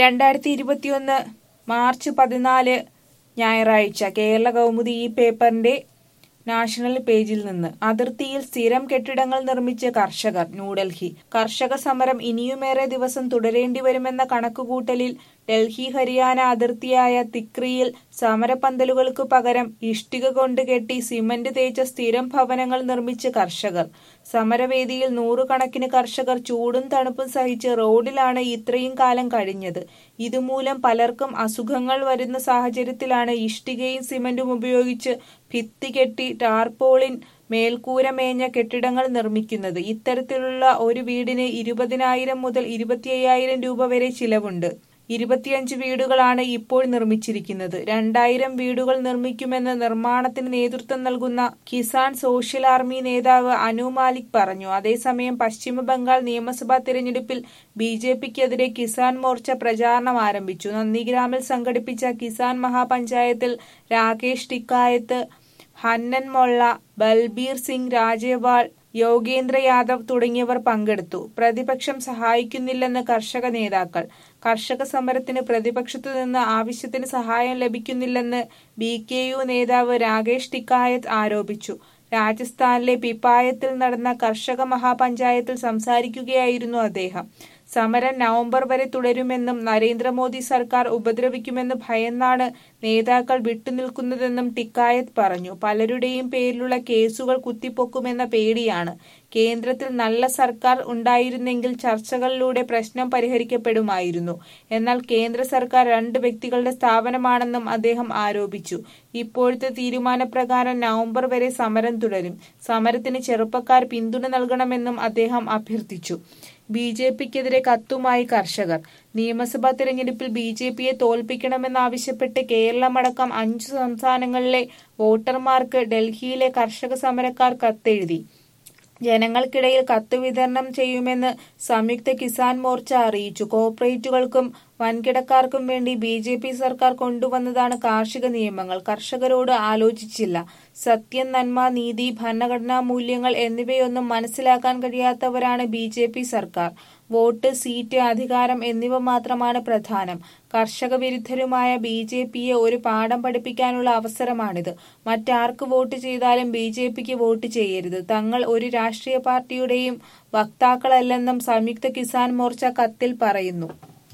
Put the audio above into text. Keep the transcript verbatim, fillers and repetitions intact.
രണ്ടായിരത്തി ഇരുപത്തിയൊന്ന് മാർച്ച് പതിനാല് ഞായറാഴ്ച കേരള കൗമുദി ഈ പേപ്പറിന്റെ നാഷണൽ പേജിൽ നിന്ന് അതിർത്തിയിൽ സ്ഥിരം കെട്ടിടങ്ങൾ നിർമ്മിച്ച് കർഷകർ. ന്യൂഡൽഹി കർഷക സമരം ഇനിയുമേറെ ദിവസം തുടരേണ്ടി വരുമെന്ന കണക്കുകൂട്ടലിൽ ഡൽഹി ഹരിയാന അതിർത്തിയായ തിക്രിയിൽ സമരപന്തലുകൾക്കു പകരം ഇഷ്ടിക കൊണ്ട് കെട്ടി സിമന്റ് തേച്ച സ്ഥിരം ഭവനങ്ങൾ നിർമ്മിച്ച് കർഷകർ. സമരവേദിയിൽ നൂറുകണക്കിന് കർഷകർ ചൂടും തണുപ്പും സഹിച്ച് റോഡിലാണ് ഇത്രയും കാലം കഴിഞ്ഞത്. ഇതുമൂലം പലർക്കും അസുഖങ്ങൾ വരുന്ന സാഹചര്യത്തിലാണ് ഇഷ്ടികയും സിമന്റും ഉപയോഗിച്ച് ഭിത്തി കെട്ടി ടാർപോളിൻ മേൽക്കൂര മേഞ്ഞ കെട്ടിടങ്ങൾ നിർമ്മിക്കുന്നത്. ഇത്തരത്തിലുള്ള ഒരു വീടിന് ഇരുപതിനായിരം മുതൽ ഇരുപത്തി അയ്യായിരം രൂപ വരെ ചിലവുണ്ട്. ഇരുപത്തിയഞ്ച് വീടുകളാണ് ഇപ്പോൾ നിർമ്മിച്ചിരിക്കുന്നത്. രണ്ടായിരം വീടുകൾ നിർമ്മിക്കുമെന്ന് നിർമ്മാണത്തിന് നേതൃത്വം നൽകുന്ന കിസാൻ സോഷ്യൽ ആർമി നേതാവ് അനു മാലിക് പറഞ്ഞു. അതേസമയം പശ്ചിമ ബംഗാൾ നിയമസഭാ തിരഞ്ഞെടുപ്പിൽ ബി ജെ പിക്കെതിരെ കിസാൻ മോർച്ച പ്രചാരണം ആരംഭിച്ചു. നന്ദിഗ്രാമിൽ സംഘടിപ്പിച്ച കിസാൻ മഹാപഞ്ചായത്തിൽ രാകേഷ് ടിക്കായത്ത്, ഹന്നൻ മൊള്ള, ബൽബീർ സിംഗ് രാജേവാൾ, യോഗേന്ദ്ര യാദവ് തുടങ്ങിയവർ പങ്കെടുത്തു. പ്രതിപക്ഷം സഹായിക്കുന്നില്ലെന്ന് കർഷക നേതാക്കൾ. കർഷക സമരത്തിന് പ്രതിപക്ഷത്തു നിന്ന് ആവശ്യത്തിന് സഹായം ലഭിക്കുന്നില്ലെന്ന് ബി കെ യു നേതാവ് രാകേഷ് ടിക്കായത്ത് ആരോപിച്ചു. രാജസ്ഥാനിലെ പിപ്പായത്തിൽ നടന്ന കർഷക മഹാപഞ്ചായത്തിൽ സംസാരിക്കുകയായിരുന്നു അദ്ദേഹം. സമരം നവംബർ വരെ തുടരുമെന്നും നരേന്ദ്രമോദി സർക്കാർ ഉപദ്രവിക്കുമെന്ന് ഭയന്നാണ് നേതാക്കൾ വിട്ടുനിൽക്കുന്നതെന്നും ടിക്കായത്ത് പറഞ്ഞു. പലരുടെയും പേരിലുള്ള കേസുകൾ കുത്തിപ്പൊക്കുമെന്ന പേടിയാണ്. കേന്ദ്രത്തിൽ നല്ല സർക്കാർ ഉണ്ടായിരുന്നെങ്കിൽ ചർച്ചകളിലൂടെ പ്രശ്നം പരിഹരിക്കപ്പെടുമായിരുന്നു. എന്നാൽ കേന്ദ്ര സർക്കാർ രണ്ട് വ്യക്തികളുടെ സ്ഥാപനമാണെന്നും അദ്ദേഹം ആരോപിച്ചു. ഇപ്പോഴത്തെ തീരുമാനപ്രകാരം നവംബർ വരെ സമരം തുടരും. സമരത്തിന് ചെറുപ്പക്കാർ പിന്തുണ നൽകണമെന്നും അദ്ദേഹം അഭ്യർത്ഥിച്ചു. ബി ജെ പിക്കെതിരെ കത്തുമായി കർഷകർ. നിയമസഭാ തിരഞ്ഞെടുപ്പിൽ ബി ജെ പിയെ തോൽപ്പിക്കണമെന്നാവശ്യപ്പെട്ട് കേരളമടക്കം അഞ്ചു സംസ്ഥാനങ്ങളിലെ വോട്ടർമാർക്ക് ഡൽഹിയിലെ കർഷക സമരക്കാർ കത്തെഴുതി. ജനങ്ങൾക്കിടയിൽ കത്ത് വിതരണം ചെയ്യുമെന്ന് സംയുക്ത കിസാൻ മോർച്ച അറിയിച്ചു. കോർപ്പറേറ്റുകൾക്കും വൻകിടക്കാർക്കും വേണ്ടി ബി ജെ പി സർക്കാർ കൊണ്ടുവന്നതാണ് കാർഷിക നിയമങ്ങൾ. കർഷകരോട് ആലോചിച്ചില്ല. സത്യം, നന്മ, നീതി, ഭരണഘടനാ മൂല്യങ്ങൾ എന്നിവയൊന്നും മനസ്സിലാക്കാൻ കഴിയാത്തവരാണ് ബി ജെ പി സർക്കാർ. വോട്ട്, സീറ്റ്, അധികാരം എന്നിവ മാത്രമാണ് പ്രധാനം. കർഷക വിരുദ്ധരുമായ ബി ജെ പിയെ ഒരു പാഠം പഠിപ്പിക്കാനുള്ള അവസരമാണിത്. മറ്റാർക്ക് വോട്ട് ചെയ്താലും ബി ജെ പിക്ക് വോട്ട് ചെയ്യരുത്. തങ്ങൾ ഒരു രാഷ്ട്രീയ പാർട്ടിയുടെയും വക്താക്കളല്ലെന്നും സംയുക്ത കിസാൻ മോർച്ച കത്തിൽ പറയുന്നു.